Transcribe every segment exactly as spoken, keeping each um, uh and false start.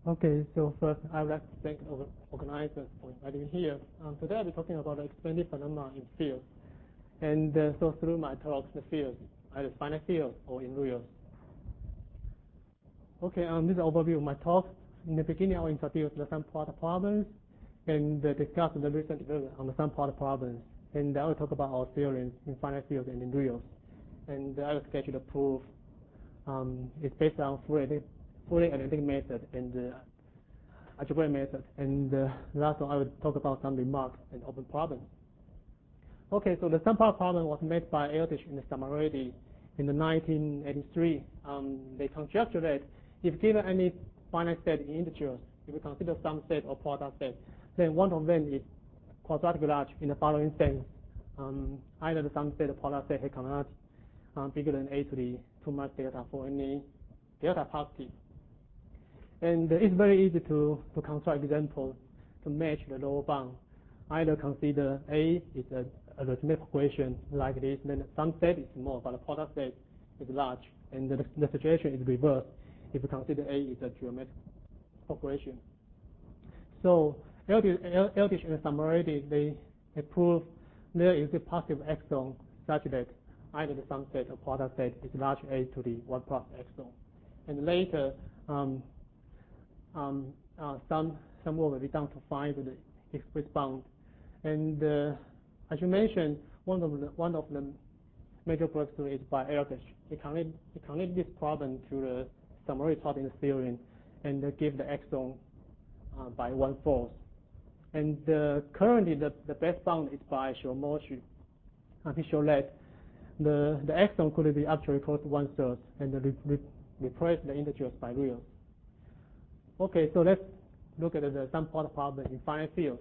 Okay, so first I would like to thank the organizers for inviting me here. Um, today I'll be talking about the expanded phenomena in fields. And uh, so through my talks, the fields, either finite fields or in reals. Okay, um, this is an overview of my talks. In the beginning, I'll introduce the sum product problems and uh, discuss the recent development on the sum product problems. And I will talk about our theorems in finite fields and in reals. And I will sketch the proof. Um, it's based on fully, fully analytic method and uh, algebraic method. And uh, last one, I will talk about some remarks and open problems. Okay, so the sum product problem was made by Eldridge and Samarady in the nineteen eighty-three. Um, they conjectured that if given any finite set in integers, if we consider some set or product set, then one of them is quadratically large in the following sense. Um, either the sum set or product set has commonality um, bigger than a to the two minus delta for any delta positive. And uh, it's very easy to, to construct examples to match the lower bound. Either consider A is a, a arithmetic progression like this, then some set is small, but the product set is large. And the, the situation is reversed if you consider A is a geometric progression. So Eldridge and Samarady, they, they prove there is a positive exon such that either the sum set or product set is large A to the one plus exon. And later, um, um, uh, some, some work will be done to find the express bound. And uh, as you mentioned, one of the, one of the major breakthroughs is by Eldridge. He connected, he connected this problem to the Samarady taught in the theorem and uh, give the exon uh, by one fourth. And uh, currently, the, the best bound is by Shiramoshi. And he showed that the, the exon could be actually equal to one third and re, re, replace the integers by reals. Okay, so let's look at the sum product problem in finite fields.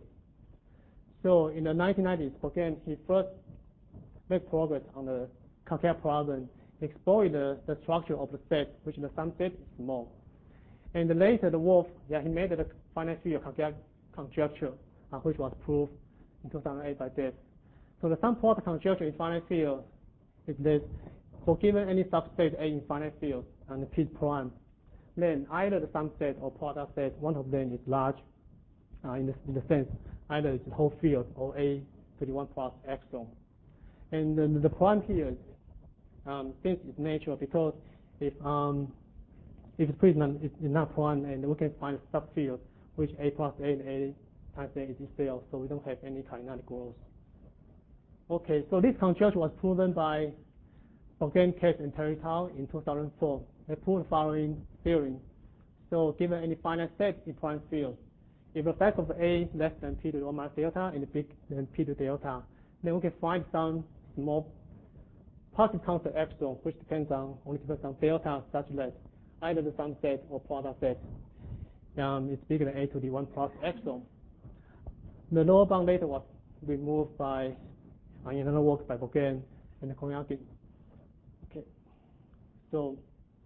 So in the nineteen nineties, again, he first made progress on the concave problem, explored the, the structure of the set, which the sum set is small. And later, the Wolf, yeah, he made the finite field concave conjecture, uh, which was proved in two thousand eight by Dave. So the sum product conjecture in finite field is this: for given any subset A in finite field and P prime, then either the sum set or product set, one of them is large uh, in, the, in the sense either it's the whole field or A to the one plus exon. And the, the prime here um, since it's natural because if um, if it's prism is not prime, and we can find a subfield which A plus A and A times A is itself, so we don't have any kinetic growth. Okay, so this conjecture was proven by Bogdan, Katz, and Terry Tao in two thousand four. They proved the following theorem. So given any finite set in prime field, if the factor of A less than P to the one minus delta and bigger than P to delta, then we can find some small positive constant epsilon, which depends on only depends on delta, such that either the sum set or product set um, is bigger than A to the one plus epsilon. The lower bound later was removed by uh, in another work by Bogdan and Koyaki. Okay, so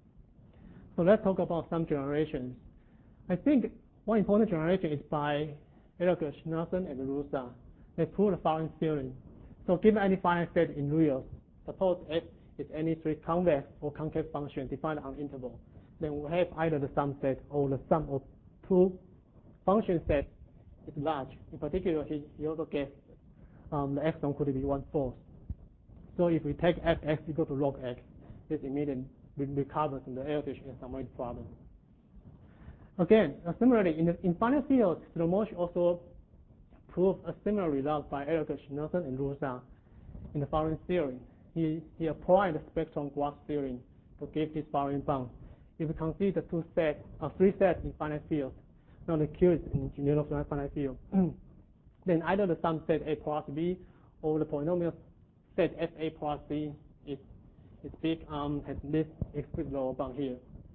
so let's talk about some generations. I think one important generation is by Eldridge, Nelson, and Rusa. They prove the following theorem. So given any finite set in reals, suppose F is any three convex or concave function defined on interval, then we have either the sum set or the sum of two function sets is large. In particular, he, he also gets um, the exon could be one fourth. So if we take fx equal to log x, this immediately recovers in the Eldridge and Samarady problem. Again, uh, similarly, in the in finite fields, Shiramoshi also proved a similar result by Eldridge, Nelson, and Rusa in the following theorem. He, he applied the spectrum graph theorem to give this following bound. If we consider two sets, uh, three sets in finite fields, now the Q is in general finite field, then either the sum set A plus B or the polynomial set F A plus B is is big, um, has this explicit lower bound here.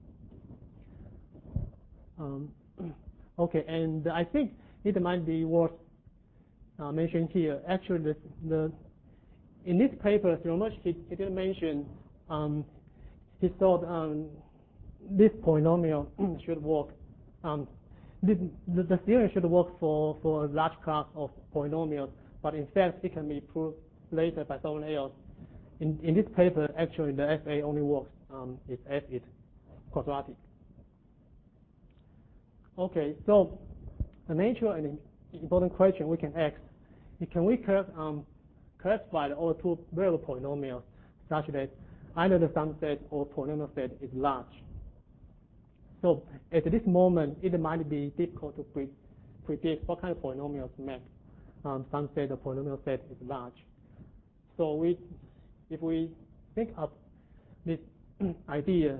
Um, okay, and I think it might be worth uh, mentioning here. Actually, the, the in this paper, Shiramoshi he, he didn't mention. Um, he thought um, this polynomial should work. Um, this, the, the theory should work for for a large class of polynomials, but in fact, it can be proved later by someone else. In, in this paper, actually, the F A only works um, if F is quadratic. Okay, so the nature and important question we can ask is, can we um, classify all two variable polynomials such that either the sum set or polynomial set is large? So at this moment, it might be difficult to pre predict what kind of polynomials make um, sum set or polynomial set is large. So we, if we think of this idea,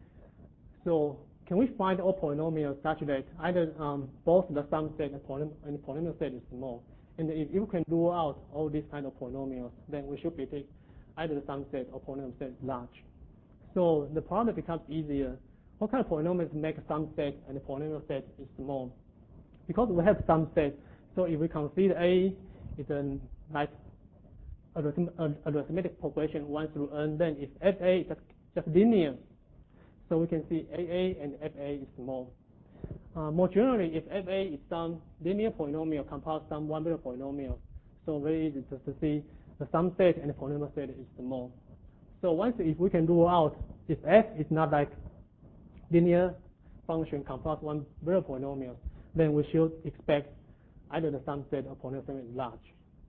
so can we find all polynomials such that either um, both the sum set and, polynom and the polynomial set is small? And if you can rule out all these kind of polynomials, then we should predict either the sum set or polynomial set is large. So the problem becomes easier. What kind of polynomials make a sum set and the polynomial set is small? Because we have sum set, so if we consider A is a like a arithmetic progression one through n, then if F A is just linear, so we can see A A and F A is small. Uh, more generally, if F A is some linear polynomial composed some one variable polynomial, so very easy to, to see the sum set and the polynomial set is small. So once if we can rule out if F is not like linear function composed one variable polynomial, then we should expect either the sum set or polynomial set is large.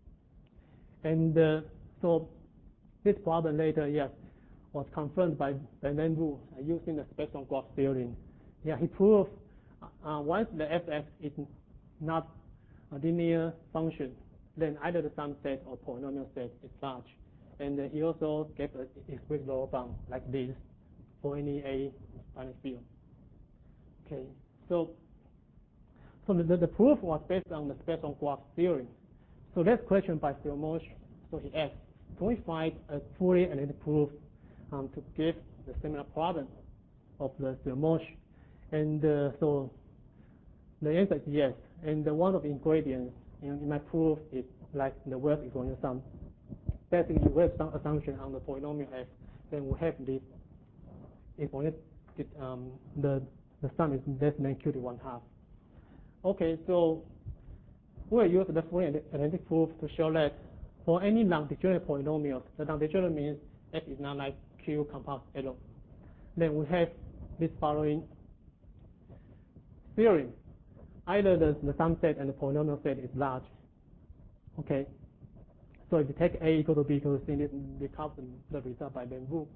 And uh, so this problem later, yes, was confirmed by Bernard Wu uh, using the spectrum graph theorem. Yeah, he proved uh, once the F X is not a linear function, then either the sum set or polynomial set is large. And uh, he also gave an explicit lower bound like this for any A finite field. Okay, so so the, the proof was based on the spectrum graph theorem. So that's question by Stelmosh. So he asked, can we find a fully analytic proof um, to give the similar problem of the Stelmosh? And uh, so the answer is yes. And uh, one of the ingredients in, in my proof is like the Webb equation sum. Basically, we have some assumption on the polynomial f, then we have this exponent, um, the the sum is less than q to one half. Okay, so we'll use the fully analytic proof to show that for any non-degenerate polynomials, the non-degenerate means f is not like q composed L. Then we have this following theorem. Either the, the sum set and the polynomial set is large. Okay. So if you take A equal to B equal to C, this becomes the result by Bernard Wu.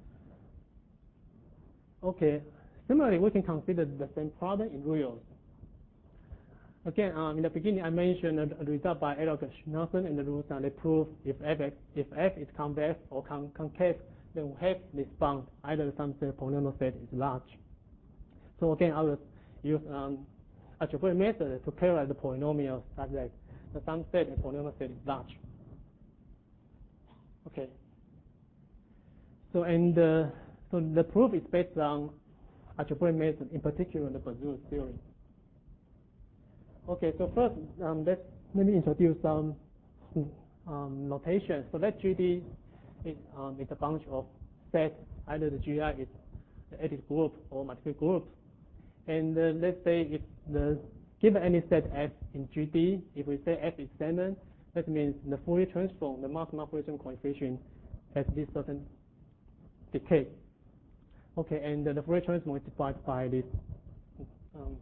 Okay. Similarly, we can consider the same problem in reals. Again, um, in the beginning, I mentioned a, a result by Elliott-Schneerson and the rules, and they prove if f, if f is convex or con concave, then we have this bound, either the sum set polynomial set is large. So again, I will use um, algebraic method to characterize the polynomials such that the sum set and polynomial set is large. Okay. So and uh, so the proof is based on algebraic method, in particular the Bezout theorem. Okay, so first, um, let's let me introduce some um, notation. So that G D is, um, is a bunch of sets. Either the G I is the additive group or multiple group. And uh, let's say if the given any set F in G D, if we say F is seven, that means the Fourier transform, the maximum Fourier transform coefficient has this certain decay. Okay, and uh, the Fourier transform is defined by this. Um,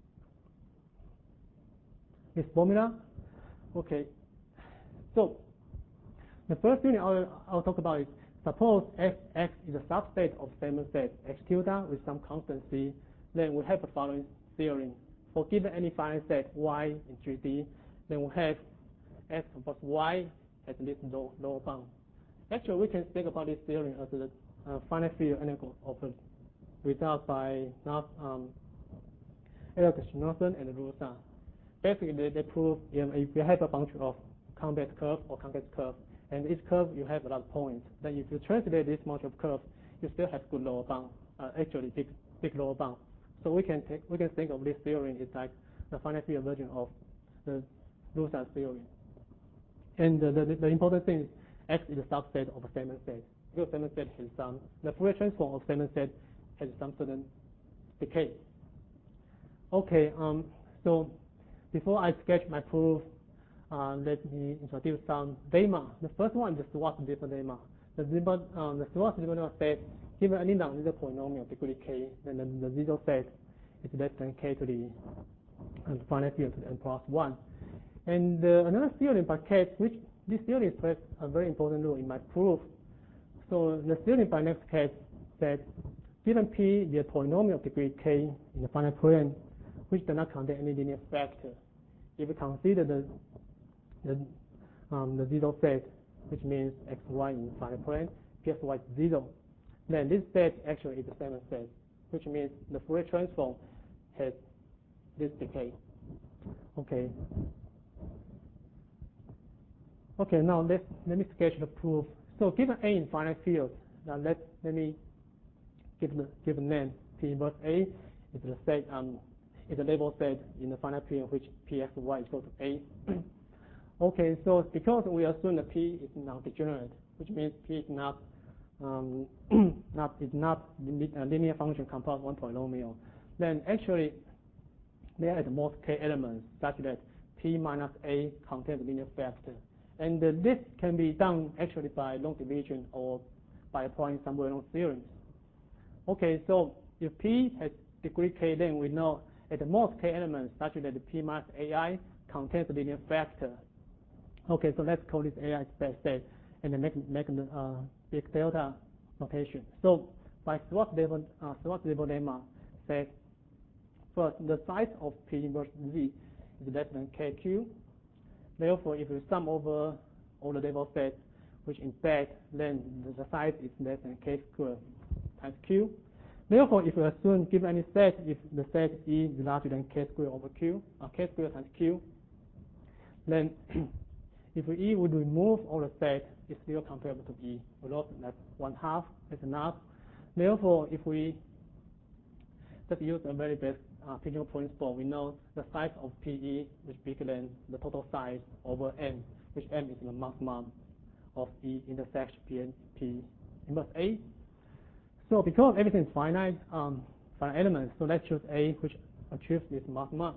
This formula. Okay. So the first thing I'll, I'll talk about is suppose f x is a subset of Semon set x tilde with some constant c. Then we have the following theorem. For given any finite set y in G D, then we have x plus y has this low, lower bound. Actually, we can think about this theorem as a uh, finite field analog of the result by not um, Elliott-Schneerson and Rusa. Basically, they, they prove you know, if you have a bunch of convex curve or convex curve, and each curve you have a lot of points, then if you translate this much of curve, you still have good lower bound, uh, actually big big lower bound. So we can take we can think of this theorem as like the finite field version of the Rusa theorem. And the, the, the important thing is X is a subset of a Semon set. Because Semon set has some the Fourier transform of Semon set has some certain decay. Okay, um, so before I sketch my proof, uh, let me introduce some lemma. The first one is the Schwarz-Lipper lemma. The, um, the Schwarz-Lipper lemma says, given any non-zero polynomial degree k, then the, the zero set is less than k to the and finite field to the n plus one. And uh, another theorem by case, which this theorem plays a very important role in my proof. So the theorem by next case said, given P the polynomial of degree k in the finite plane, which does not contain any linear factor. If we consider the the, um, the zero set, which means x, y in the finite plane, P x, y is zero, then this set actually is the same set, which means the Fourier transform has this decay. Okay. Okay, now let's let me sketch the proof. So given A in finite field, now let let me give the give a name. P inverse A is the set um is a label set in the finite field which P x y is equal to A. Okay, so because we assume that P is non-degenerate, which means P is not um not is not a linear function composed of one polynomial, then actually there are at most k elements such that P minus A contains a linear factor. And uh, this can be done actually by long division or by applying some well-known theorems. Okay, so if P has degree k, then we know at the most k elements such that the P minus A I contains a linear factor. Okay, so let's call this A I space state and then make make the uh, big delta notation. So by Schwarz-Leibel uh, Schwarz-Leibel lemma says first the size of P inverse Z is less than K Q. Therefore, if we sum over all the label sets, which in fact then the size is less than K squared times Q. Therefore, if we assume given any set, if the set E is larger than K squared over Q, or K squared times Q, then if E would remove all the set, it's still comparable to E. We lost that one half, that's enough. Therefore, if we just use a very basic uh, technical principle, we know the size of P E is bigger than the total size over N, which N is the maximum of E intersection P and P inverse A. So because everything is finite, um, finite elements, so let's choose A, which achieves this maximum.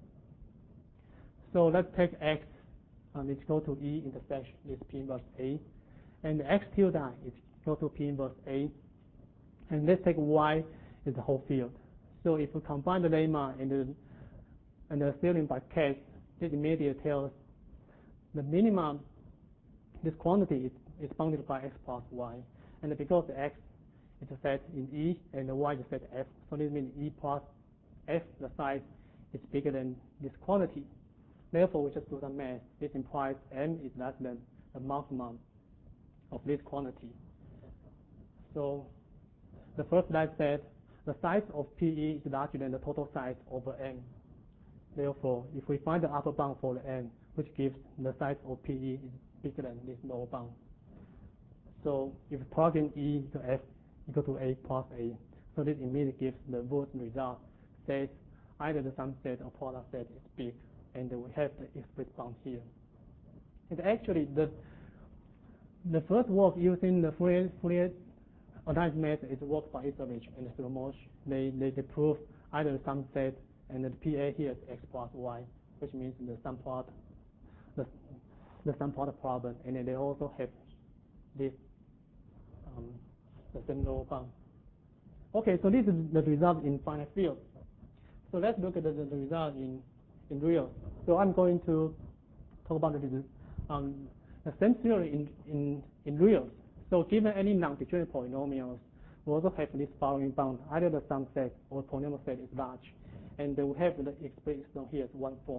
So let's take X, um, it's equal to E intersection this P inverse A, and the X tilde is equal to P inverse A, and let's take Y is the whole field. So if we combine the lemma and the and the theorem by case, this immediately tells the minimum. This quantity is, is bounded by x plus y, and because the x is a set in E and the y is a set F, so this means E plus F, the size is bigger than this quantity. Therefore, we just do the math. This implies M is less than the maximum of this quantity. So the first line said the size of P E is larger than the total size over N. Therefore, if we find the upper bound for the N, which gives the size of P E is bigger than this lower bound. So if we plug in E to F equal to A plus A, so this immediately gives the Wurtz result, says either the sum set or product set is big, and we have the explicit bound here. And actually, the the first work using the Fourier, Fourier analysis method is worked by Isovich and Stromosh. They, they they prove either the sum set and the P A here is x plus y, which means the sum product the the sum product problem, and then they also have this um, the same lower bound. Okay, so this is the result in finite field. So let's look at the, the result in in real. So I'm going to talk about the um, the same theory in in in real. So given any non-degenerate polynomials, we also have this following bound. Either the sum set or polynomial set is large, and we have the expression here as one fourth.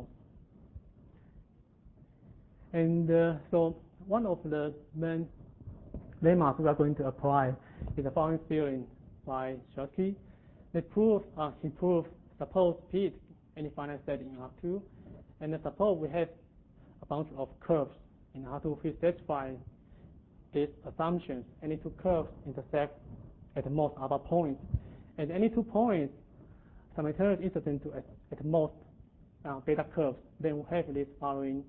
And uh, so one of the main lemmas we are going to apply is the following theorem by Shosky. They prove uh, he proved suppose P is any finite set in R two, and suppose we have a bunch of curves in R two which satisfy these assumptions. Any two curves intersect at the most upper point, and any two points simultaneously intersect to at, at most uh, beta curves. Then we have this following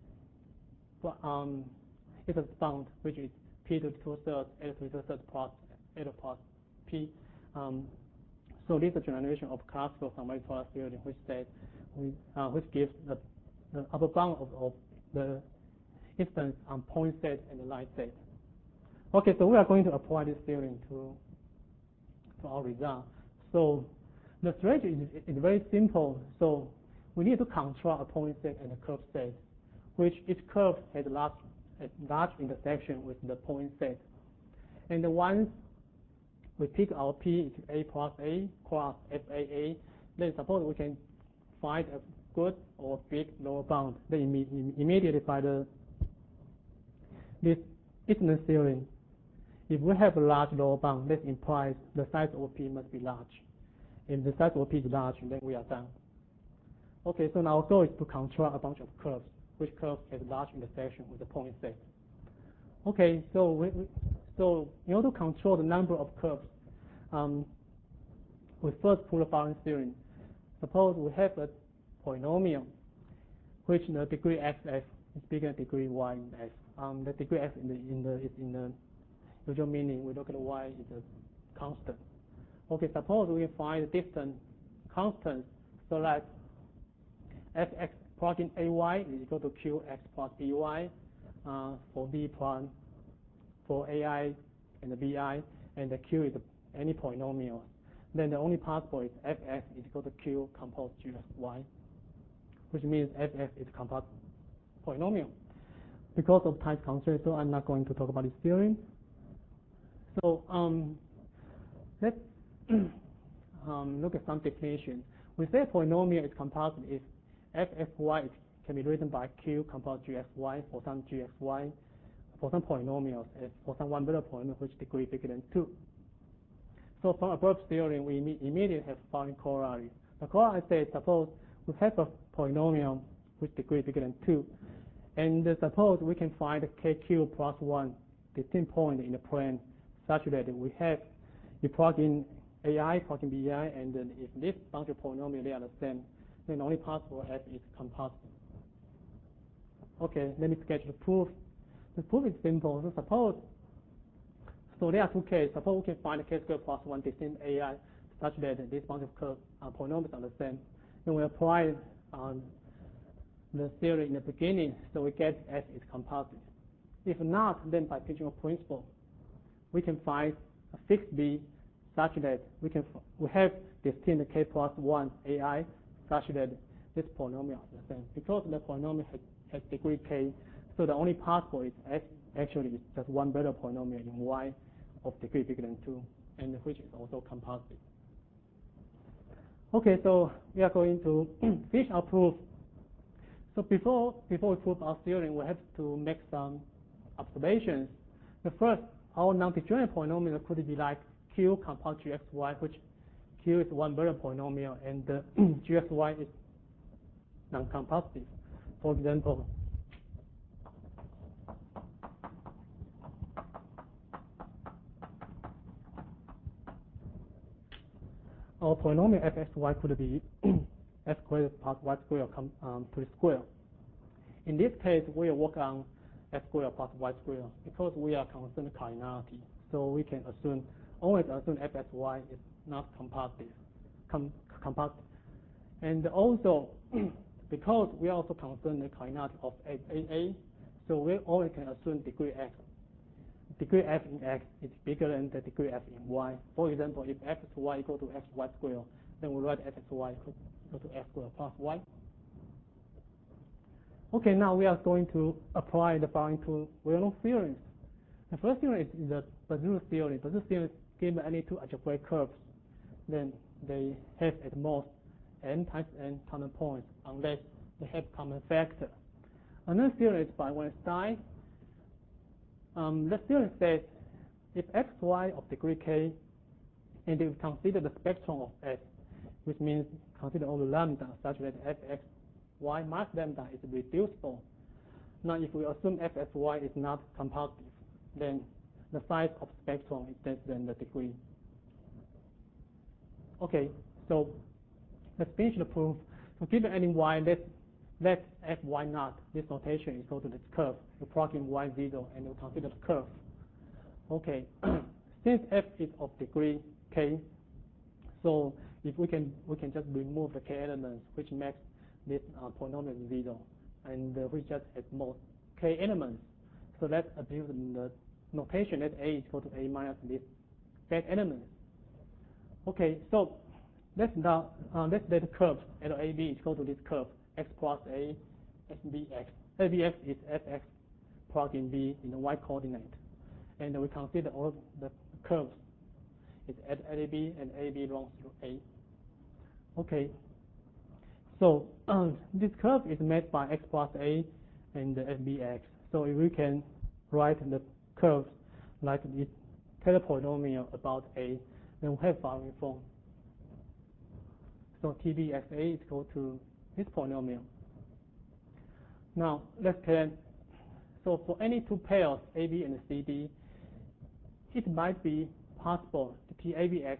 um, it's a bound, which is P to the two thirds, L to the two thirds plus L plus P. Um, so this is a generalization of classical summative product theory, which says we, uh, which gives the, the upper bound of, of the instance on point set and the line set. Okay, so we are going to apply this theory to to our result. So the strategy is, is very simple. So we need to control a point set and a curve set, which each curve has a large, a large intersection with the point set. And once we pick our P is A plus A cross F A A, then suppose we can find a good or big lower bound. Then imme immediately by the this Eaton theorem, if we have a large lower bound, that implies the size of P must be large. If the size of P is large, then we are done. Okay, so now our goal is to control a bunch of curves, which curves has large intersection with the point set. Okay, so we, we, so in order to control the number of curves, um, we first pull the following theorem. Suppose we have a polynomial, which the degree x f is bigger than degree y in f. Um, the degree f in the in the is in the usual meaning. We look at y is a constant. Okay, suppose we find the distance constant so that fx plug in ay is equal to qx plus by uh, for b plus for ai and the bi, and the q is any polynomial. Then the only possible is fx is equal to q composed gxy, which means fx is a composite polynomial. Because of time constraints, so I'm not going to talk about this theorem. So um, let's um, look at some definition. We say a polynomial is composite if fxy can be written by q composed gxy for some gxy, for some polynomials, and for some one better polynomial which degree bigger than two. So from above theorem, we immediately have following corollary. The corollary says, suppose we have a polynomial which degree bigger than two, and uh, suppose we can find kq plus one distinct point in the plane such that we have, you plug in ai, plug in bi, and then if this bunch of polynomials they are the same, then the only possible f is composite. Okay, let me sketch the proof. The proof is simple. So suppose, so there are two cases. Suppose we can find a k squared plus one distinct ai such that this bunch of curves uh, polynomials are the same. Then we apply um, the theory in the beginning, so we get f is composite. If not, then by pinching of principle, we can find a fixed b such that we can we have distinct k plus one ai such that this polynomial is the same. Because the polynomial has, has degree k, so the only possible is f actually is just one better polynomial in y of degree bigger than two, and which is also composite. Okay, so we are going to finish our proof. So before before we prove our theorem, we have to make some observations. The first, our non-degenerate polynomial could be like q composite gxy, which q is one better polynomial, and uh, gxy is non-compositive. For example, our polynomial fxy could be x squared plus y squared um, to the square. In this case, we will work on x squared plus y squared because we are concerned with cardinality. So we can assume, always assume fxy is not compositive. Com compositive. And also, because we are also concerned with cardinality of A A, so we always can assume degree x. Degree f in x is bigger than the degree f in y. For example, if f is y equal to xy squared, then we write f is y equal to x squared plus y. Okay, now we are going to apply the following two well-known theorems. The first theorem is the Bazur theorem. Bazur theorem given any two algebraic curves, then they have at most n times n common points unless they have common factor. Another theorem is by Wallenstein. Um, the theorem says if xy of degree k, and if we consider the spectrum of S, which means consider all the lambda such that fxy minus lambda is reducible. Now, if we assume fxy is not compositive, then the size of spectrum is less than the degree. Okay, so let's finish the proof. So given any y, let's let f y naught, this notation is equal to this curve. You plug in y zero and you consider the curve. Okay, since f is of degree k, so if we can we can just remove the k elements, which makes this uh, polynomial zero, and uh, we just have more k elements. So let's abuse the notation that a is equal to a minus this k elements. Okay, so let's now uh, let's let the curve at A B is equal to this curve x plus a s b x. A b x is fx plugged in b in the y coordinate, and we consider all the curves is at A B and A B belongs to A. Okay. So um, this curve is made by x plus a and the f b x. So if we can write the curves like this Taylor polynomial about a, then we have following form. So T B X A is equal to this polynomial. Now let's can. So for any two pairs A B and C D, it might be possible the T A B X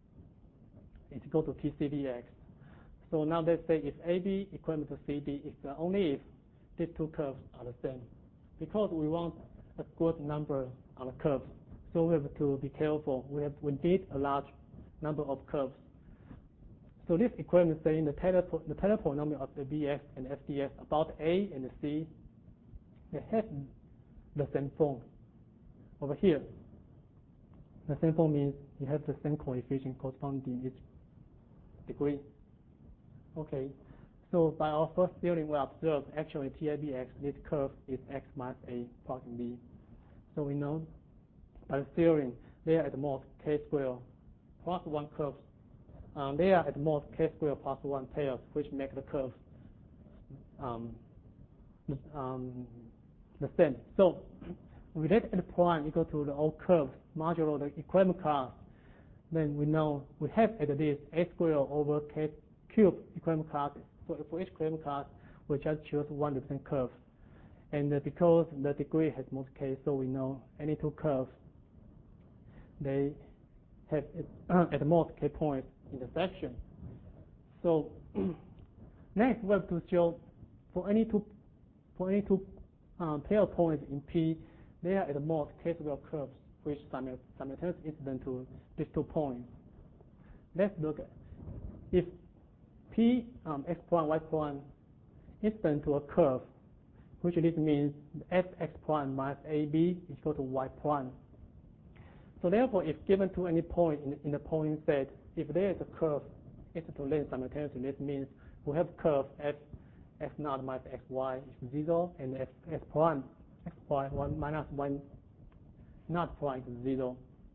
is equal to T C B X. So now let's say if A B equivalent to C D, it's only if these two curves are the same. Because we want a good number on the curves, so we have to be careful. We have we need a large number of curves. So this equation is saying the Taylor the Taylor polynomial of the B X and F D X about A and the C, they have the same form. Over here, the same form means you have the same coefficient corresponding each degree. Okay, so by our first theorem, we observe actually T A B X, this curve is x minus a plotting b. So we know by the theorem, they are at most k squared plus one curves. Um, they are at most k squared plus one pairs, which make the curve um, um, the same. So we let n prime equal to the all curves modulo the equivalent class, then we know we have at least a squared over k cubed equivalent classes. So for each equivalent class, we just choose one represent curve. And uh, because the degree has most k, so we know any two curves, they have uh, at most k points intersection. So next we have to show for any two for any two um, pair of points in P, they are at most k squared curves which simultaneously incident to these two points. Let's look at if P um, x prime y prime incident to a curve, which this means fx prime minus ab is equal to y prime. So therefore, if given to any point in, in the point set, if there is a curve incident to length simultaneously, this means we have curve f x naught minus xy is zero, and f x prime x prime one minus one naught prime is zero.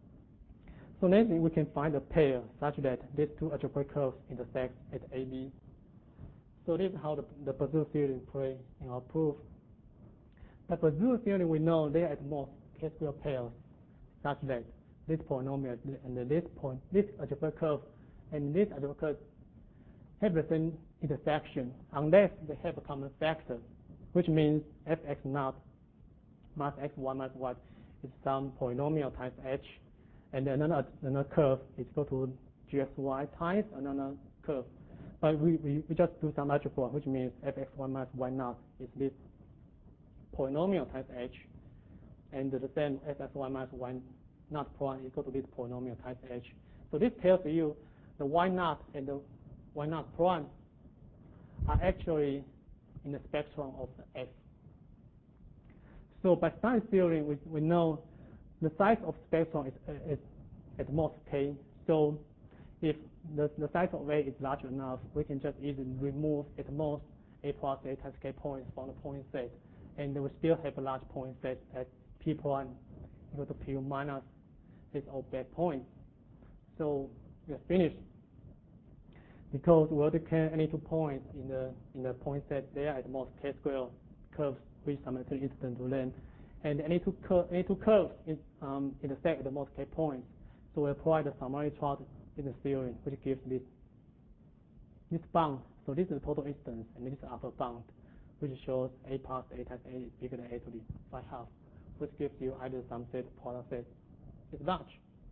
So then we can find a pair such that these two algebraic curves intersect at A B. So this is how the, the Pursue theorem play in our proof. By Pursue theorem, we know they are at most k squared pairs such that this polynomial and this point, this algebraic curve and this algebraic curve have the same intersection unless they have a common factor, which means fx naught minus xy minus y is some polynomial times h, and another another curve is equal to gxy times another curve. But we, we, we just do some algebra, which means fxy minus y naught is this polynomial times h, and the same fxy minus y naught prime equal to this polynomial times h. So this tells you the y naught and the y naught prime are actually in the spectrum of the f. So by sign theory, we, we know the size of spectrum is, is at most k. So if the, the size of A is large enough, we can just easily remove at most A plus A times k points from the point set, and we still have a large point set at P prime equal to P minus this all bad points. So we are finished. Because we already can any two points in the in the point set, they are at most k squared curves which simultaneously incident to length, and any two cur any two curves in, um, intersect at the most k points. So we apply the summary chart in the theorem, which gives this this bound. So this is the total instance, and this is the upper bound, which shows A plus A times A is bigger than A to the five half, which gives you either some set, product set is large.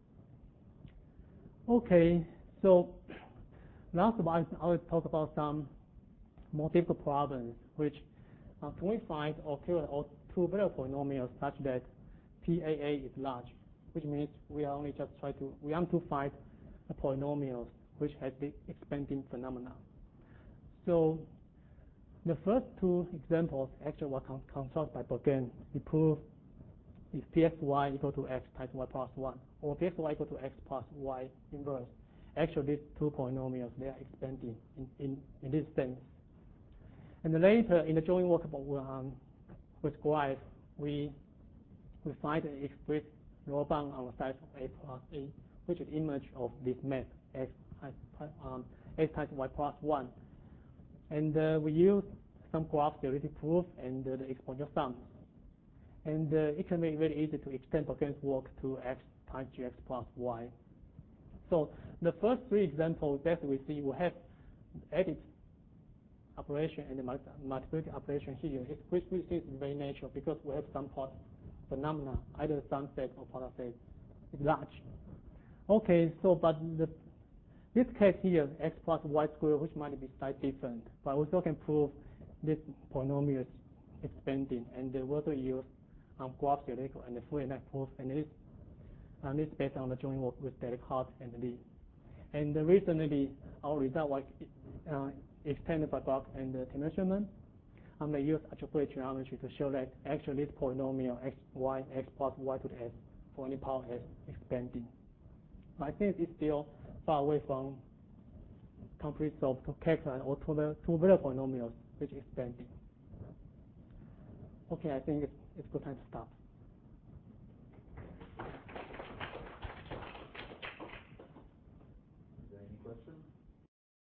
Okay, so last of all, I will talk about some more difficult problems, which uh, can we find or occur or two variable polynomials such that P A A is large, which means we are only just try to we want to find a polynomials which has the expanding phenomena. So the first two examples actually were con constructed by Bourgain. We prove if P X Y equal to X times Y plus one, or P X Y equal to X plus Y inverse. actually these two polynomials, they are expanding in, in, in this sense. And later in the joint work um, with Grice, we, we find an express lower bound on the size of A plus A, which is image of this map, X, um, X times Y plus one. And uh, we use some graph theoretic proof and uh, the exponential sum. And uh, it can be very easy to extend Poission's work to X times Gx plus Y. So the first three examples that we see, we have edit operation and the multiplication operation here, which we see is very natural because we have some part phenomena, either sum set or product set is large. Okay, so but the, this case here, x plus y squared, which might be slightly different, but we also can prove this polynomial is expanding, and we also use um, graph theoretical and the Fourier proof, and this and this based on the joint work with Descartes and Lie. And uh, recently, our result was uh, extended by Bloch and uh, Timmerman. Um, they use algebraic geometry to show that actually this polynomial x, y, x plus y to the s for any power s expanding. But I think it's still far away from complete solve to calculate or two two-variable polynomials which expanding. Okay, I think it's, it's good time to stop.